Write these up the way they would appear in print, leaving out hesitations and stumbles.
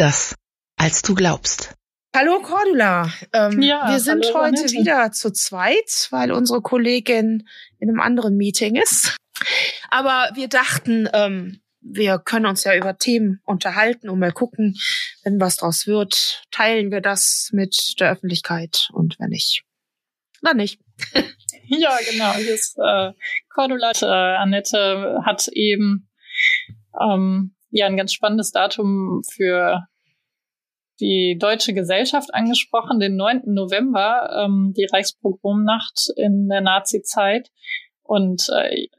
anders, als du glaubst. Hallo Cordula, wir sind hallo, heute Annette. wieder zu zweit, weil unsere Kollegin in einem anderen Meeting ist. Aber wir dachten, wir können uns ja über Themen unterhalten und mal gucken, wenn was draus wird, teilen wir das mit der Öffentlichkeit und wenn nicht, dann nicht. Ja, genau. Hier ist Cordula. Annette hat eben ein ganz spannendes Datum für die Deutsche Gesellschaft angesprochen, den 9. November, die Reichspogromnacht in der Nazi-Zeit. Und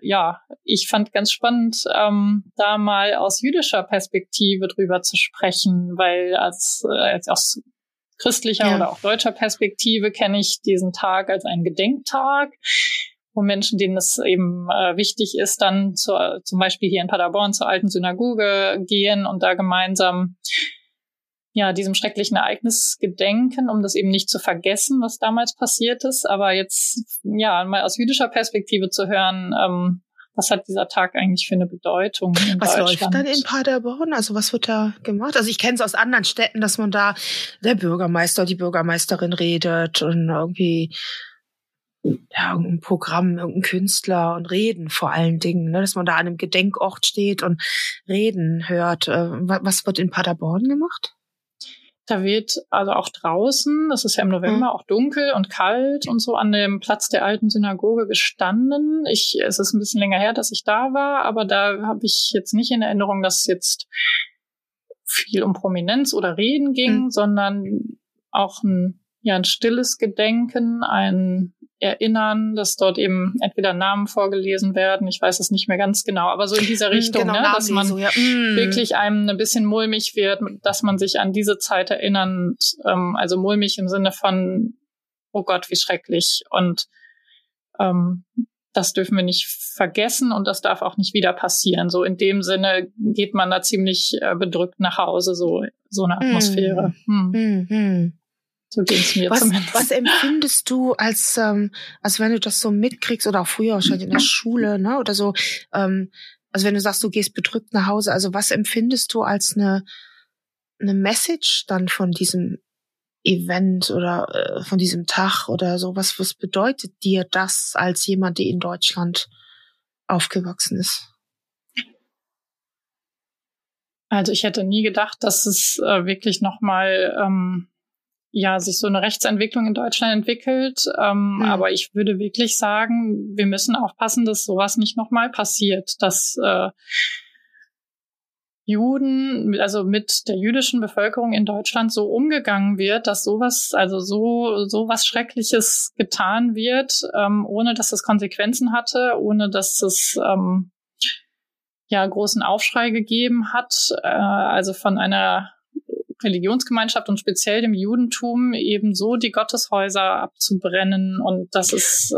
ich fand ganz spannend, da mal aus jüdischer Perspektive drüber zu sprechen, weil aus christlicher oder auch deutscher Perspektive kenne ich diesen Tag als einen Gedenktag, wo Menschen, denen es eben wichtig ist, dann zum Beispiel hier in Paderborn zur alten Synagoge gehen und da gemeinsam diesem schrecklichen Ereignis gedenken, um das eben nicht zu vergessen, was damals passiert ist. Aber jetzt mal aus jüdischer Perspektive zu hören, was hat dieser Tag eigentlich für eine Bedeutung in Deutschland? Was läuft dann in Paderborn? Also was wird da gemacht? Also ich kenne es aus anderen Städten, dass man da der Bürgermeister, die Bürgermeisterin redet und irgendwie irgendein Programm, irgendein Künstler und reden vor allen Dingen, ne? Dass man da an einem Gedenkort steht und Reden hört. Was wird in Paderborn gemacht? Da wird also auch draußen, das ist ja im November auch dunkel und kalt und so, an dem Platz der alten Synagoge gestanden. Es ist ein bisschen länger her, dass ich da war, aber da habe ich jetzt nicht in Erinnerung, dass es jetzt viel um Prominenz oder Reden ging, sondern auch ein stilles Gedenken, ein Erinnern, dass dort eben entweder Namen vorgelesen werden, ich weiß es nicht mehr ganz genau, aber so in dieser Richtung, dass man wirklich einem ein bisschen mulmig wird, dass man sich an diese Zeit erinnert, also mulmig im Sinne von, oh Gott, wie schrecklich, und das dürfen wir nicht vergessen und das darf auch nicht wieder passieren. So in dem Sinne geht man da ziemlich bedrückt nach Hause, so eine Atmosphäre. So ging's mir zumindest. Was empfindest du als wenn du das so mitkriegst oder auch früher wahrscheinlich in der Schule, ne, oder so, also wenn du sagst, du gehst bedrückt nach Hause, also was empfindest du als eine Message dann von diesem Event oder von diesem Tag oder so? Was bedeutet dir das als jemand, der in Deutschland aufgewachsen ist? Also ich hätte nie gedacht, dass es wirklich nochmal sich so eine Rechtsentwicklung in Deutschland entwickelt. Aber ich würde wirklich sagen, wir müssen aufpassen, dass sowas nicht nochmal passiert, dass Juden, also mit der jüdischen Bevölkerung in Deutschland so umgegangen wird, dass sowas, also so was Schreckliches getan wird, ohne dass es Konsequenzen hatte, ohne dass es großen Aufschrei gegeben hat, also von einer Religionsgemeinschaft und speziell dem Judentum eben so die Gotteshäuser abzubrennen. Und das ist,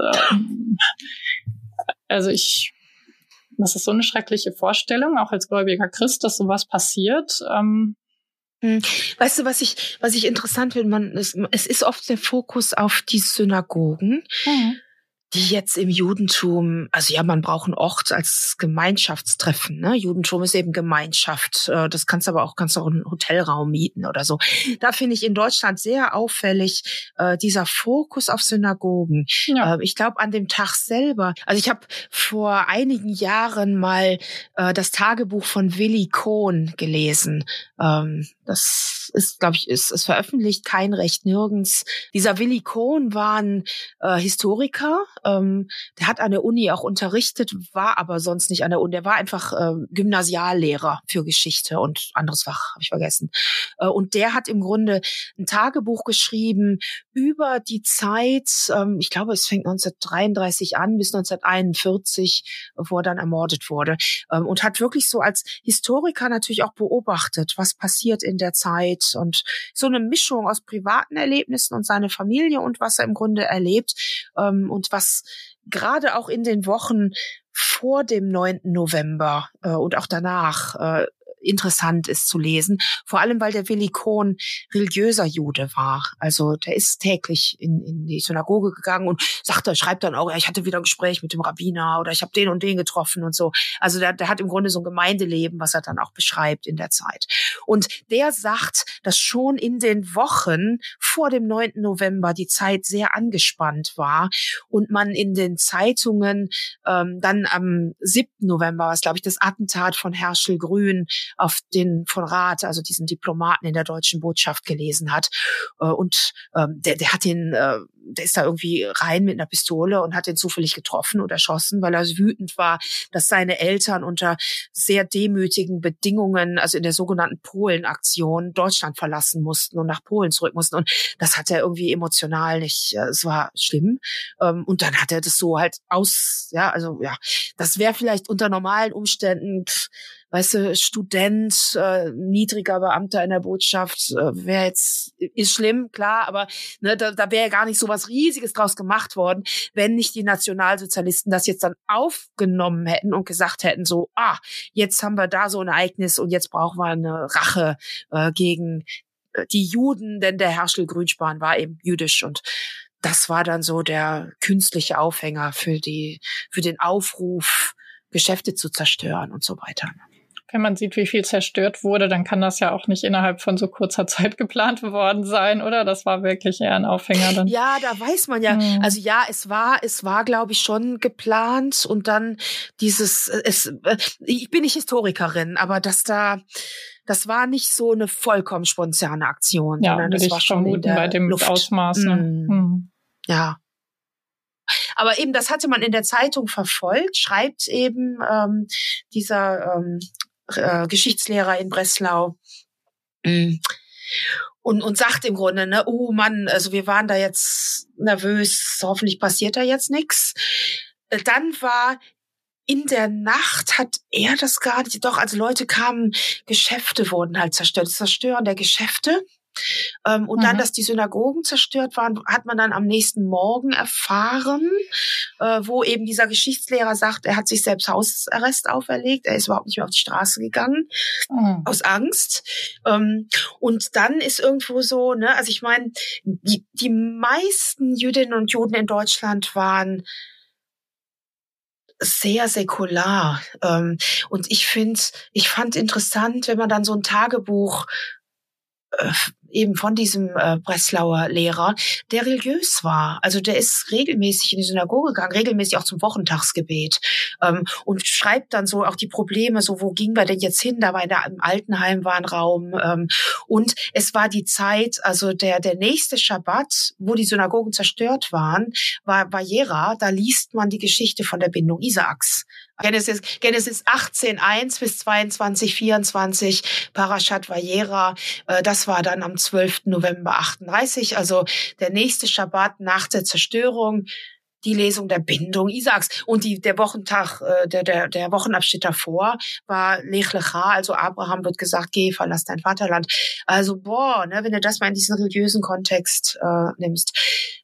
das ist so eine schreckliche Vorstellung, auch als gläubiger Christ, dass sowas passiert. Weißt du, was ich interessant finde, es ist oft der Fokus auf die Synagogen, die jetzt im Judentum, also man braucht einen Ort als Gemeinschaftstreffen, ne? Judentum ist eben Gemeinschaft. Das kannst du auch einen Hotelraum mieten oder so. Da finde ich in Deutschland sehr auffällig, dieser Fokus auf Synagogen. Ja. Ich glaube, an dem Tag selber, also ich habe vor einigen Jahren mal das Tagebuch von Willi Cohn gelesen. Das ist, glaube ich, ist veröffentlicht, kein Recht nirgends. Dieser Willi Cohn war ein Historiker, der hat an der Uni auch unterrichtet, war aber sonst nicht an der Uni. Der war einfach Gymnasiallehrer für Geschichte und anderes Fach, habe ich vergessen. Und der hat im Grunde ein Tagebuch geschrieben über die Zeit, ich glaube, es fängt 1933 an bis 1941, wo er dann ermordet wurde. Und hat wirklich so als Historiker natürlich auch beobachtet, was passiert in der Zeit und so eine Mischung aus privaten Erlebnissen und seine Familie und was er im Grunde erlebt und was gerade auch in den Wochen vor dem 9. November und auch danach interessant ist zu lesen. Vor allem, weil der Willi Kohn religiöser Jude war. Also der ist täglich in die Synagoge gegangen und schreibt dann auch, ja, ich hatte wieder ein Gespräch mit dem Rabbiner oder ich habe den und den getroffen und so. Also der hat im Grunde so ein Gemeindeleben, was er dann auch beschreibt in der Zeit. Und der sagt, dass schon in den Wochen vor dem 9. November die Zeit sehr angespannt war und man in den Zeitungen dann am 7. November, was glaube ich das Attentat von Herschel Grün auf den von Rath, also diesen Diplomaten in der deutschen Botschaft gelesen hat. Und der ist da irgendwie rein mit einer Pistole und hat den zufällig getroffen und erschossen, weil er wütend war, dass seine Eltern unter sehr demütigen Bedingungen, also in der sogenannten Polen-Aktion, Deutschland verlassen mussten und nach Polen zurück mussten. Und das hat er irgendwie emotional nicht, es war schlimm. Und dann hat er das so halt das wäre vielleicht unter normalen Umständen, weißt du, Student, niedriger Beamter in der Botschaft, ist schlimm, klar, aber ne, da wäre ja gar nicht so was Riesiges draus gemacht worden, wenn nicht die Nationalsozialisten das jetzt dann aufgenommen hätten und gesagt hätten so, jetzt haben wir da so ein Ereignis und jetzt brauchen wir eine Rache gegen die Juden, denn der Herschel Grünspan war eben jüdisch und das war dann so der künstliche Aufhänger für den Aufruf, Geschäfte zu zerstören und so weiter. Wenn man sieht, wie viel zerstört wurde, dann kann das ja auch nicht innerhalb von so kurzer Zeit geplant worden sein, oder? Das war wirklich eher ein Aufhänger dann. Ja, da weiß man ja. Also ja, es war, glaube ich, schon geplant und dann ich bin nicht Historikerin, aber das war nicht so eine vollkommen spontane Aktion. Ja, würde ich vermuten bei dem Luft. Ausmaß. Ne? Ja. Aber eben, das hatte man in der Zeitung verfolgt, schreibt eben dieser Geschichtslehrer in Breslau und sagt im Grunde, ne, oh Mann, also wir waren da jetzt nervös, hoffentlich passiert da jetzt nichts. Dann war in der Nacht hat er das gar nicht, doch, also Leute kamen, Geschäfte wurden halt zerstört, das Zerstören der Geschäfte. Und dann, dass die Synagogen zerstört waren, hat man dann am nächsten Morgen erfahren, wo eben dieser Geschichtslehrer sagt, er hat sich selbst Hausarrest auferlegt, er ist überhaupt nicht mehr auf die Straße gegangen, aus Angst. Und dann ist irgendwo so, ne, also ich meine, die meisten Jüdinnen und Juden in Deutschland waren sehr säkular. Und ich fand interessant, wenn man dann so ein Tagebuch eben von diesem Breslauer Lehrer, der religiös war. Also der ist regelmäßig in die Synagoge gegangen, regelmäßig auch zum Wochentagsgebet und schreibt dann so auch die Probleme, so wo gingen wir denn jetzt hin? Da war im Altenheim war ein Raum und es war die Zeit, also der nächste Schabbat, wo die Synagogen zerstört waren, war Jera, da liest man die Geschichte von der Bindung Isaaks. Genesis 18:1 bis 22:24, Parashat Vayera, das war dann am 12. November 38, also der nächste Schabbat nach der Zerstörung, die Lesung der Bindung Isaaks. Und der Wochentag, der Wochenabschnitt davor war Lech Lecha, also Abraham wird gesagt, geh, verlass dein Vaterland. Also ne, wenn du das mal in diesen religiösen Kontext nimmst.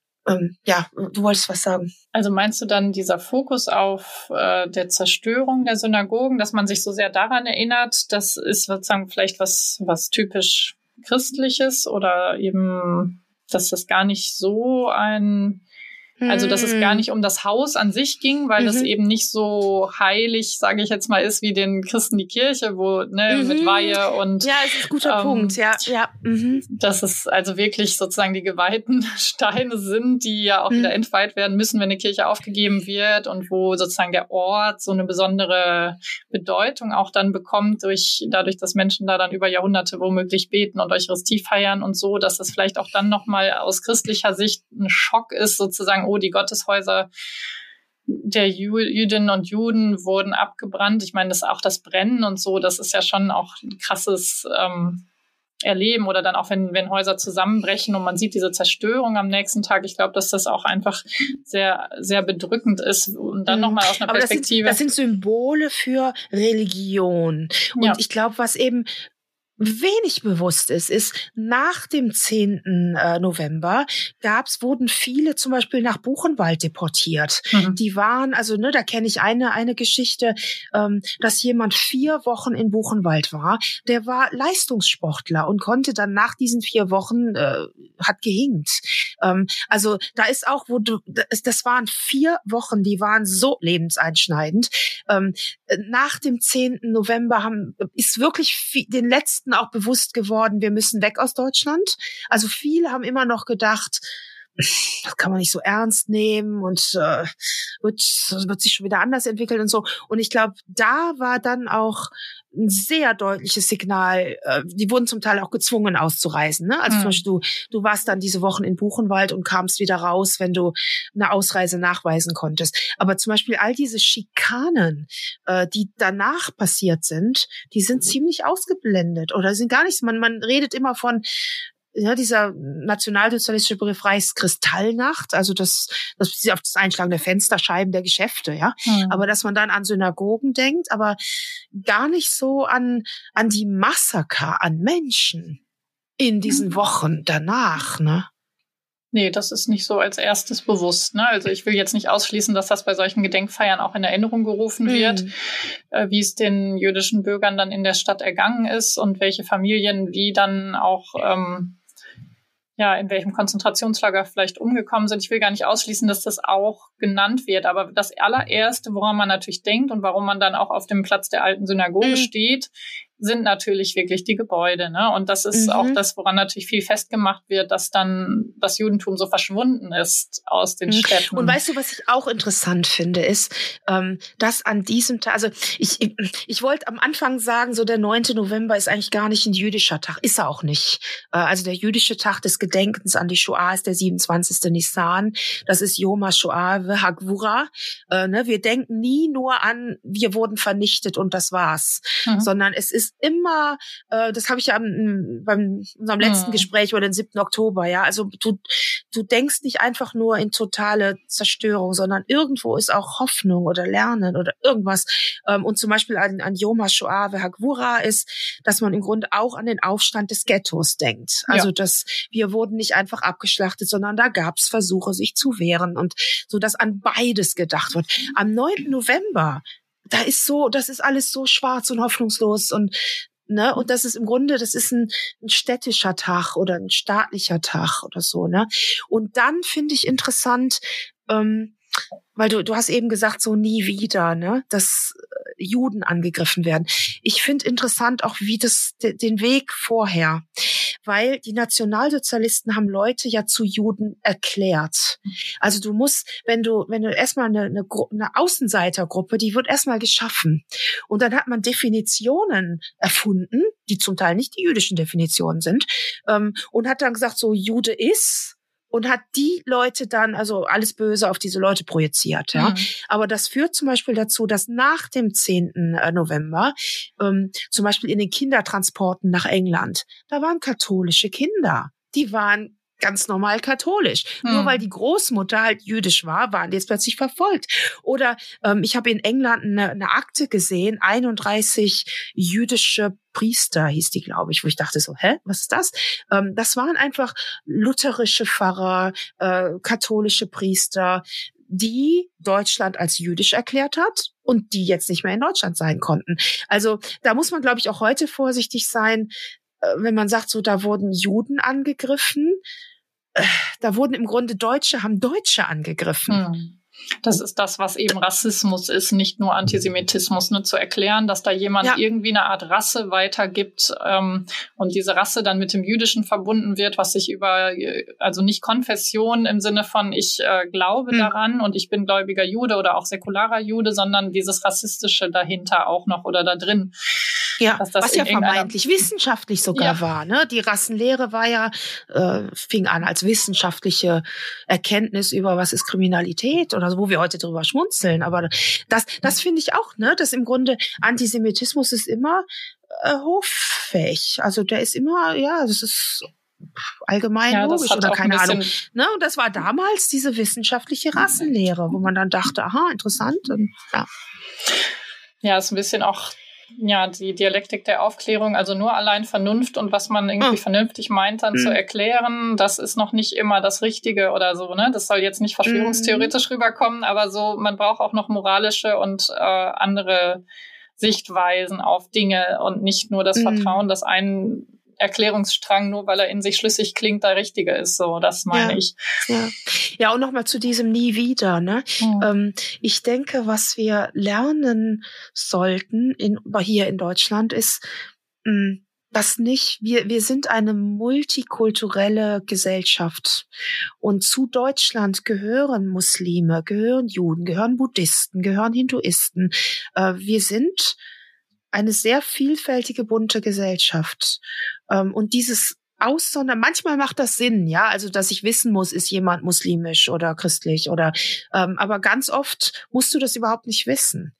Du wolltest was sagen. Also meinst du dann dieser Fokus auf der Zerstörung der Synagogen, dass man sich so sehr daran erinnert, das ist sozusagen vielleicht was typisch Christliches oder eben, dass das gar nicht so also dass es gar nicht um das Haus an sich ging, weil das eben nicht so heilig, sage ich jetzt mal, ist wie den Christen die Kirche, wo mit Weihe und ja, es ist ein guter Punkt, ja. Dass es also wirklich sozusagen die geweihten Steine sind, die ja auch wieder entweiht werden müssen, wenn eine Kirche aufgegeben wird und wo sozusagen der Ort so eine besondere Bedeutung auch dann bekommt dadurch, dass Menschen da dann über Jahrhunderte womöglich beten und Eucharistie feiern und so, dass das vielleicht auch dann nochmal aus christlicher Sicht ein Schock ist, sozusagen, die Gotteshäuser der Jüdinnen und Juden wurden abgebrannt. Ich meine, das Brennen und so, das ist ja schon auch ein krasses Erleben oder dann auch, wenn Häuser zusammenbrechen und man sieht diese Zerstörung am nächsten Tag. Ich glaube, dass das auch einfach sehr, sehr bedrückend ist und dann nochmal aus einer Perspektive. Das sind Symbole für Religion. Und ich glaube, was eben wenig bewusst ist, nach dem 10. November wurden viele zum Beispiel nach Buchenwald deportiert. Die waren, also da kenne ich eine Geschichte, dass jemand 4 Wochen in Buchenwald war. Der war Leistungssportler und konnte dann nach diesen 4 Wochen, hat gehinkt. Also da ist auch, das waren 4 Wochen, die waren so lebenseinschneidend. Nach dem 10. November ist wirklich den letzten auch bewusst geworden, wir müssen weg aus Deutschland. Also viele haben immer noch gedacht, das kann man nicht so ernst nehmen und wird sich schon wieder anders entwickeln und so. Und ich glaube, da war dann auch ein sehr deutliches Signal. Die wurden zum Teil auch gezwungen auszureisen. Ne? Also zum Beispiel du warst dann diese Wochen in Buchenwald und kamst wieder raus, wenn du eine Ausreise nachweisen konntest. Aber zum Beispiel all diese Schikanen, die danach passiert sind, die sind ziemlich ausgeblendet oder sind gar nicht. Man redet immer von dieser nationalsozialistische Begriff Reichskristallnacht, also das auf das Einschlagen der Fensterscheiben der Geschäfte, ja. Aber dass man dann an Synagogen denkt, aber gar nicht so an die Massaker an Menschen in diesen Wochen danach, ne? Nee, das ist nicht so als erstes bewusst, ne? Also ich will jetzt nicht ausschließen, dass das bei solchen Gedenkfeiern auch in Erinnerung gerufen wird, wie es den jüdischen Bürgern dann in der Stadt ergangen ist und welche Familien wie dann auch in welchem Konzentrationslager vielleicht umgekommen sind. Ich will gar nicht ausschließen, dass das auch genannt wird. Aber das allererste, woran man natürlich denkt und warum man dann auch auf dem Platz der alten Synagoge steht, sind natürlich wirklich die Gebäude, ne? Und das ist auch das, woran natürlich viel festgemacht wird, dass dann das Judentum so verschwunden ist aus den Städten. Und weißt du, was ich auch interessant finde, ist, dass an diesem Tag, also ich wollte am Anfang sagen, so der 9. November ist eigentlich gar nicht ein jüdischer Tag, ist er auch nicht. Also der jüdische Tag des Gedenkens an die Shoah ist der 27. Nisan, das ist Yom HaShoah ve'Hagvura. Wir denken nie nur an, wir wurden vernichtet und das war's, sondern es ist immer, das habe ich ja beim unserem letzten Gespräch über den 7. Oktober, ja, also du denkst nicht einfach nur in totale Zerstörung, sondern irgendwo ist auch Hoffnung oder Lernen oder irgendwas. Und zum Beispiel an Yom HaShoah ve'Hagvura ist, dass man im Grunde auch an den Aufstand des Ghettos denkt. Also dass wir wurden nicht einfach abgeschlachtet, sondern da gab es Versuche, sich zu wehren und so, dass an beides gedacht wird. Am 9. November das ist alles so schwarz und hoffnungslos und das ist im Grunde, das ist ein städtischer Tag oder ein staatlicher Tag oder so, ne? Und dann finde ich interessant, weil du hast eben gesagt, so nie wieder, ne, dass Juden angegriffen werden. Ich finde interessant auch, wie den Weg vorher, weil die Nationalsozialisten haben Leute ja zu Juden erklärt. Also du musst, wenn du erstmal eine Außenseitergruppe, die wird erstmal geschaffen. Und dann hat man Definitionen erfunden, die zum Teil nicht die jüdischen Definitionen sind, und hat dann gesagt, so Jude ist, und hat die Leute dann, also alles Böse auf diese Leute projiziert, ja. Aber das führt zum Beispiel dazu, dass nach dem 10. November, zum Beispiel in den Kindertransporten nach England, da waren katholische Kinder. Die waren ganz normal katholisch. Nur weil die Großmutter halt jüdisch war, waren die jetzt plötzlich verfolgt. Oder ich habe in England eine Akte gesehen, 31 jüdische Priester hieß die, glaube ich, wo ich dachte so, was ist das? Das waren einfach lutherische Pfarrer, katholische Priester, die Deutschland als jüdisch erklärt hat und die jetzt nicht mehr in Deutschland sein konnten. Also da muss man, glaube ich, auch heute vorsichtig sein, wenn man sagt, so da wurden Juden angegriffen, da wurden im Grunde haben Deutsche angegriffen. Das ist das, was eben Rassismus ist, nicht nur Antisemitismus, ne? Zu erklären, dass da jemand irgendwie eine Art Rasse weitergibt und diese Rasse dann mit dem Jüdischen verbunden wird, was sich also nicht Konfession im Sinne von ich glaube daran und ich bin gläubiger Jude oder auch säkularer Jude, sondern dieses Rassistische dahinter auch noch oder da drin. Ja, was ja vermeintlich wissenschaftlich sogar war, ne? Die Rassenlehre war ja, fing an als wissenschaftliche Erkenntnis über was ist Kriminalität oder so, wo wir heute drüber schmunzeln. Aber das finde ich auch, ne? Dass im Grunde Antisemitismus ist immer hoffähig. Also der ist immer, das ist allgemein logisch oder keine Ahnung. Ne? Und das war damals diese wissenschaftliche Rassenlehre, wo man dann dachte, aha, interessant. Und, ja, ist ein bisschen auch die Dialektik der Aufklärung, also nur allein Vernunft und was man irgendwie vernünftig meint, dann zu erklären, das ist noch nicht immer das Richtige oder so, ne? Das soll jetzt nicht verschwörungstheoretisch rüberkommen, aber so, man braucht auch noch moralische und andere Sichtweisen auf Dinge und nicht nur das Vertrauen, dass ein Erklärungsstrang, nur weil er in sich schlüssig klingt, der richtige ist. So, das meine ich. Ja, und nochmal zu diesem Nie wieder, ne? Ich denke, was wir lernen sollten hier in Deutschland ist, dass wir sind eine multikulturelle Gesellschaft. Und zu Deutschland gehören Muslime, gehören Juden, gehören Buddhisten, gehören Hinduisten. Wir sind eine sehr vielfältige, bunte Gesellschaft. Und dieses Aussondern, manchmal macht das Sinn, ja, also dass ich wissen muss, ist jemand muslimisch oder christlich oder, aber ganz oft musst du das überhaupt nicht wissen.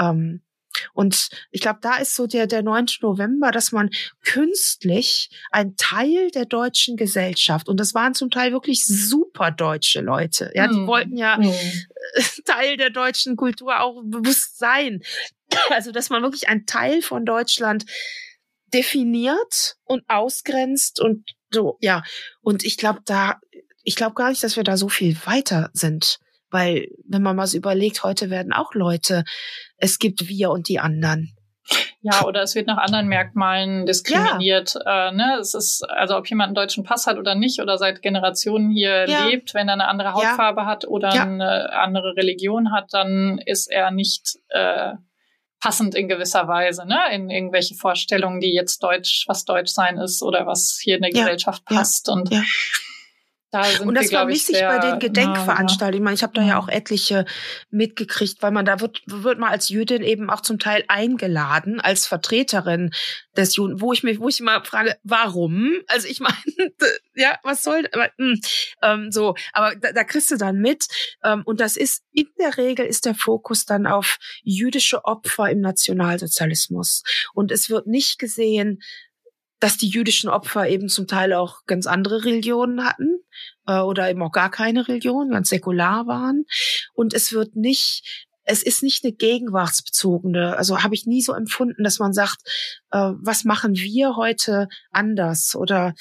Und ich glaube, da ist so der 9. November, dass man künstlich ein Teil der deutschen Gesellschaft, und das waren zum Teil wirklich super deutsche Leute, ja, die wollten ja Teil der deutschen Kultur auch bewusst sein. Also, dass man wirklich einen Teil von Deutschland definiert und ausgrenzt und so, ja. Und ich glaube gar nicht, dass wir da so viel weiter sind. Weil, wenn man mal so überlegt, heute werden auch Leute, es gibt wir und die anderen. Ja, oder es wird nach anderen Merkmalen diskriminiert. Ne? Es ist, also ob jemand einen deutschen Pass hat oder nicht oder seit Generationen hier lebt, wenn er eine andere Hautfarbe hat oder eine andere Religion hat, dann ist er nicht passend in gewisser Weise, ne? In irgendwelche Vorstellungen, die jetzt was Deutsch sein ist oder was hier in der Gesellschaft passt. Und da sind und das vermisse ich bei den Gedenkveranstaltungen. Ich meine, ich habe da ja auch etliche mitgekriegt, weil man da wird man als Jüdin eben auch zum Teil eingeladen als Vertreterin des Juden, wo ich immer frage, warum? Also ich meine, ja, was soll, so, aber da kriegst du dann mit, und das ist, in der Regel ist der Fokus dann auf jüdische Opfer im Nationalsozialismus. Und es wird nicht gesehen, dass die jüdischen Opfer eben zum Teil auch ganz andere Religionen hatten oder eben auch gar keine Religion, ganz säkular waren. Und es ist nicht eine gegenwartsbezogene, also habe ich nie so empfunden, dass man sagt, was machen wir heute anders? Oder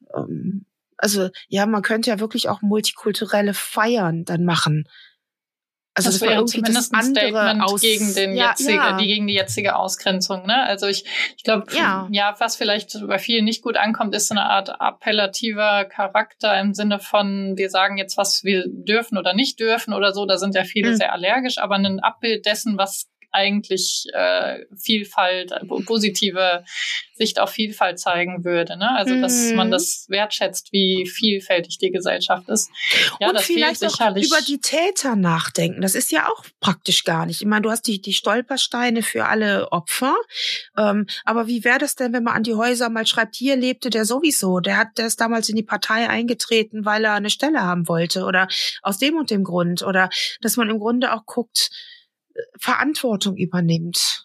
also ja, man könnte ja wirklich auch multikulturelle Feiern dann machen. Also das wäre zumindest ein Statement gegen gegen die jetzige Ausgrenzung, ne? Also ich glaube, was vielleicht bei vielen nicht gut ankommt, ist so eine Art appellativer Charakter im Sinne von, wir sagen jetzt, was wir dürfen oder nicht dürfen oder so. Da sind ja viele sehr allergisch, aber ein Abbild dessen, was eigentlich Vielfalt, positive Sicht auf Vielfalt zeigen würde, ne? Also dass man das wertschätzt, wie vielfältig die Gesellschaft ist. Ja, und das vielleicht fehlt sicherlich. Auch über die Täter nachdenken. Das ist ja auch praktisch gar nicht. Ich meine, du hast die Stolpersteine für alle Opfer, aber wie wäre das denn, wenn man an die Häuser mal schreibt, hier lebte der sowieso, der ist damals in die Partei eingetreten, weil er eine Stelle haben wollte oder aus dem und dem Grund, oder dass man im Grunde auch guckt, Verantwortung übernimmt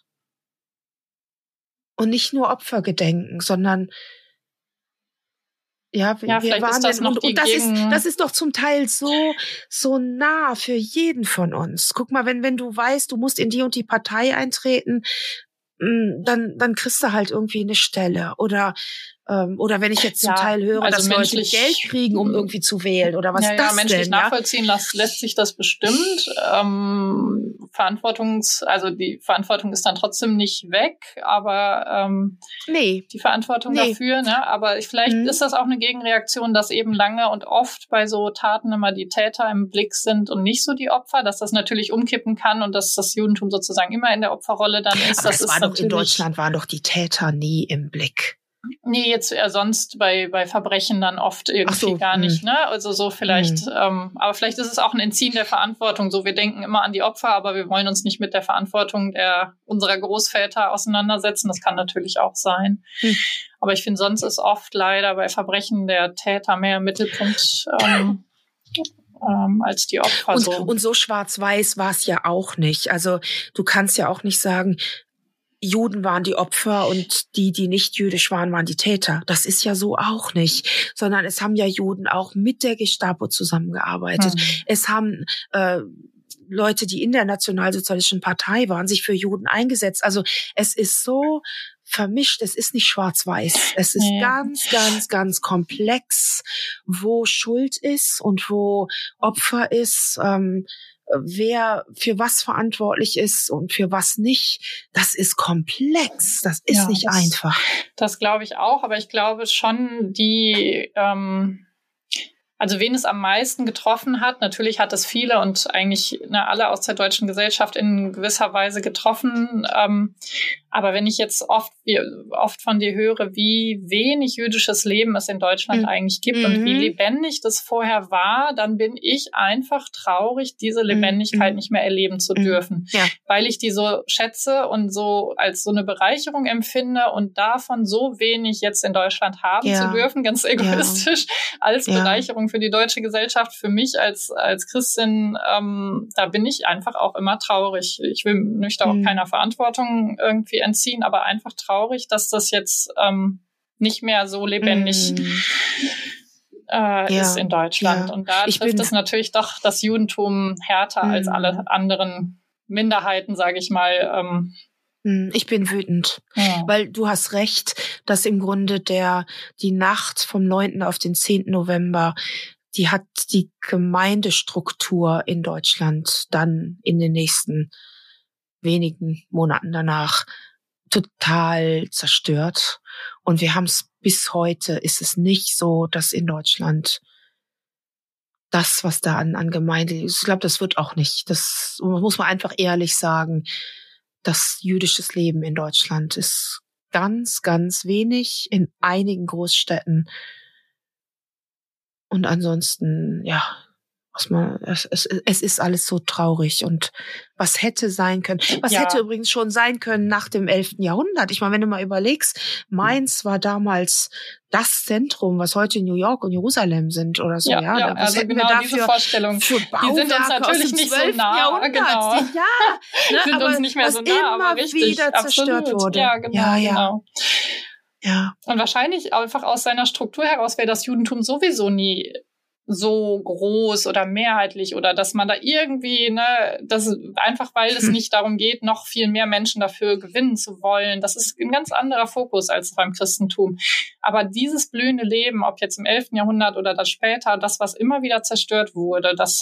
und nicht nur Opfer gedenken, sondern wir waren das noch und das ist doch zum Teil so nah für jeden von uns. Guck mal, wenn du weißt, du musst in die und die Partei eintreten, dann kriegst du halt irgendwie eine Stelle oder wenn ich jetzt zum Teil höre, also dass Leute Geld kriegen, um irgendwie zu wählen oder was das menschlich denn? Nachvollziehen lässt sich das bestimmt. Die Verantwortung ist dann trotzdem nicht weg, aber die Verantwortung dafür, ne? Aber vielleicht ist das auch eine Gegenreaktion, dass eben lange und oft bei so Taten immer die Täter im Blick sind und nicht so die Opfer, dass das natürlich umkippen kann und dass das Judentum sozusagen immer in der Opferrolle dann ist. Aber das war doch in Deutschland waren doch die Täter nie im Blick. Nee, jetzt sonst bei Verbrechen dann oft irgendwie gar nicht, ne? Also so vielleicht, aber vielleicht ist es auch ein Entziehen der Verantwortung. So, wir denken immer an die Opfer, aber wir wollen uns nicht mit der Verantwortung unserer Großväter auseinandersetzen. Das kann natürlich auch sein. Aber ich finde, sonst ist oft leider bei Verbrechen der Täter mehr im Mittelpunkt als die Opfer. Und so schwarz-weiß war es ja auch nicht. Also du kannst ja auch nicht sagen, Juden waren die Opfer und die nicht jüdisch waren die Täter. Das ist ja so auch nicht. Sondern es haben ja Juden auch mit der Gestapo zusammengearbeitet. Es haben Leute, die in der Nationalsozialistischen Partei waren, sich für Juden eingesetzt. Also es ist so vermischt, es ist nicht schwarz-weiß. Es ist ganz, ganz, ganz komplex, wo Schuld ist und wo Opfer ist, wer für was verantwortlich ist und für was nicht. Das ist komplex, das ist nicht einfach. Das glaube ich auch, aber ich glaube schon, also wen es am meisten getroffen hat, natürlich hat es viele und eigentlich alle aus der deutschen Gesellschaft in gewisser Weise getroffen. Aber wenn ich jetzt oft von dir höre, wie wenig jüdisches Leben es in Deutschland eigentlich gibt und wie lebendig das vorher war, dann bin ich einfach traurig, diese Lebendigkeit nicht mehr erleben zu dürfen. Ja. Weil ich die so schätze und so als so eine Bereicherung empfinde und davon so wenig jetzt in Deutschland haben zu dürfen, ganz egoistisch, als Bereicherung für die deutsche Gesellschaft. Für mich als Christin, da bin ich einfach auch immer traurig. Ich möchte auch keiner Verantwortung irgendwie entziehen, aber einfach traurig, dass das jetzt nicht mehr so lebendig ist in Deutschland. Ja. Und da trifft es natürlich doch das Judentum härter als alle anderen Minderheiten, sage ich mal. Ich bin wütend, weil du hast recht, dass im Grunde die Nacht vom 9. auf den 10. November, die hat die Gemeindestruktur in Deutschland dann in den nächsten wenigen Monaten danach total zerstört. Und wir haben es bis heute, ist es nicht so, dass in Deutschland das, was da an Gemeinde ist, ich glaube, das wird auch nicht. Das muss man einfach ehrlich sagen. Das jüdisches Leben in Deutschland ist ganz, ganz wenig in einigen Großstädten. Und ansonsten, es ist alles so traurig. Und was hätte sein können? Was hätte übrigens schon sein können nach dem 11. Jahrhundert? Ich meine, wenn du mal überlegst, Mainz war damals das Zentrum, was heute New York und Jerusalem sind oder so. Was also hätten genau wir diese Vorstellung. Für die sind uns natürlich nicht so nah. Genau. Sind aber uns nicht mehr so nah, aber richtig. Wieder zerstört wurde. Ja, genau. Ja. Und wahrscheinlich einfach aus seiner Struktur heraus wäre das Judentum sowieso nie so groß oder mehrheitlich oder dass man da irgendwie, das einfach, weil es nicht darum geht, noch viel mehr Menschen dafür gewinnen zu wollen. Das ist ein ganz anderer Fokus als beim Christentum. Aber dieses blühende Leben, ob jetzt im 11. Jahrhundert oder das später, das, was immer wieder zerstört wurde, das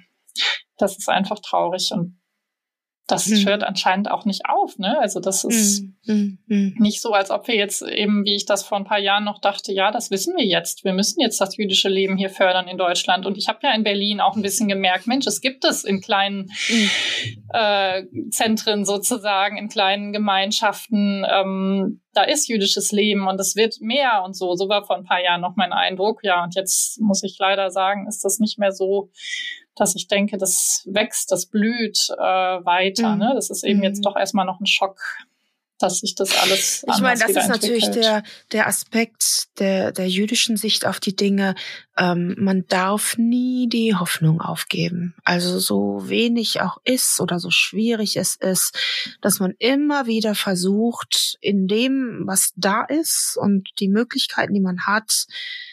ist einfach traurig und das hört anscheinend auch nicht auf, ne? Also das ist nicht so, als ob wir jetzt eben, wie ich das vor ein paar Jahren noch dachte, das wissen wir jetzt. Wir müssen jetzt das jüdische Leben hier fördern in Deutschland. Und ich habe ja in Berlin auch ein bisschen gemerkt, Mensch, es gibt es in kleinen Zentren sozusagen, in kleinen Gemeinschaften. Da ist jüdisches Leben und es wird mehr und so. So war vor ein paar Jahren noch mein Eindruck. Ja, und jetzt muss ich leider sagen, ist das nicht mehr so, dass ich denke, das wächst, das blüht weiter. Ne? Das ist eben jetzt doch erstmal noch ein Schock, dass sich das alles Ich meine, das ist natürlich der Aspekt der jüdischen Sicht auf die Dinge. Man darf nie die Hoffnung aufgeben. Also so wenig auch ist oder so schwierig es ist, dass man immer wieder versucht, in dem, was da ist und die Möglichkeiten, die man hat,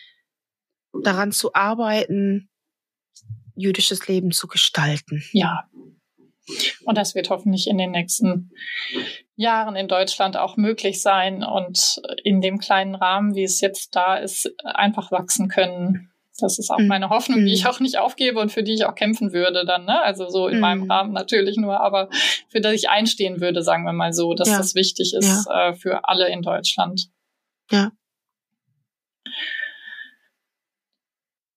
daran zu arbeiten, jüdisches Leben zu gestalten. Ja. Und das wird hoffentlich in den nächsten Jahren in Deutschland auch möglich sein und in dem kleinen Rahmen, wie es jetzt da ist, einfach wachsen können. Das ist auch meine Hoffnung, die ich auch nicht aufgebe und für die ich auch kämpfen würde dann, ne? Also so in meinem Rahmen natürlich nur, aber für das ich einstehen würde, sagen wir mal so, dass das wichtig ist für alle in Deutschland. Ja.